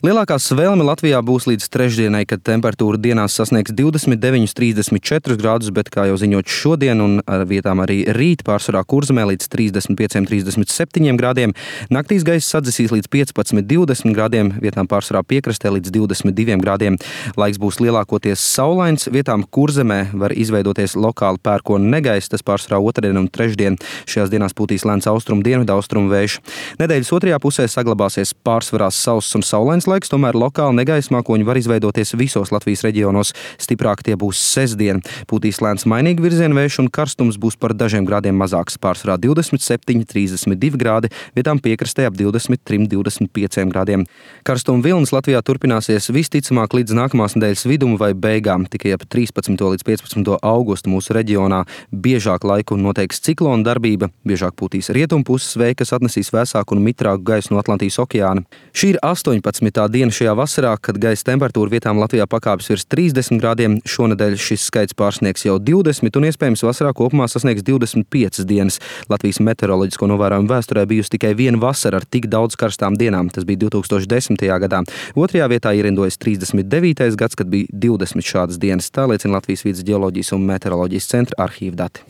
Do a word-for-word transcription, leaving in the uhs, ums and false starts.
Lielākā svelme Latvijā būs līdz trešdienai, kad temperatūra dienās sasniegs divdesmit deviņus līdz trīsdesmit četrus grādus, bet, kā jau ziņots šodien un ar vietām arī rīt, pārsvarā Kurzemē līdz trīsdesmit pieciem līdz trīsdesmit septiņiem grādiem. Naktīs gaiss sadzisīs līdz piecpadsmit līdz divdesmit grādiem, vietām pārsvarā piekrastē līdz divdesmit diviem grādiem. Laiks būs lielākoties saulains, vietām Kurzemē var izveidoties lokāli pērkona negaiss, tas pārsvarā otrdien un trešdien. Šajās dienās pūtīs lēns austrumu dienvidu austrumu vējš. Nedēļas otrajā pusē saglabāsies pārsvarā sauss un saulains laiks, tomēr lokāli negaisa mākoņi var izveidoties visos Latvijas reģionos. Stiprāk tie būs sestdien. Pūtīs lēns mainīgi virziena vējš un karstums būs par dažiem grādiem mazāks. Pārsvarā divdesmit septiņi līdz trīsdesmit divi grādi, vietām piekrastē ap divdesmit trim līdz divdesmit pieciem grādiem. Karstuma vilnis Latvijā turpināsies visticamāk līdz nākamās nedēļas vidum vai beigām. Tikai ap trīspadsmito līdz piecpadsmito augustu mūsu reģionā biežāk laiku noteiks ciklona darbība, biežāk pūtīs rietumpuses vēji, kas atnesīs vēsāku un mitrāku gaisu no Atlantijas okeāna. Šī ir astoņpadsmitā diena šajā vasarā, kad gaisa temperatūra vietām Latvijā pakāpjas virs trīsdesmit grādiem. Šonedēļ šis skaits pārsniegs jau divdesmit un iespējams vasarā kopumā sasniegs divdesmit piecas dienas. Latvijas meteoroloģisko novērojumu vēsturē bijusi tikai viena vasara ar tik daudz karstām dienām. Tas bija divi tūkstoši desmitajā gadā. Otrajā vietā ierindojas trīsdesmit devītais gads, kad bija divdesmit šādas dienas. Tā liecina Latvijas vides ģeoloģijas un meteoroloģijas centra arhīva dati.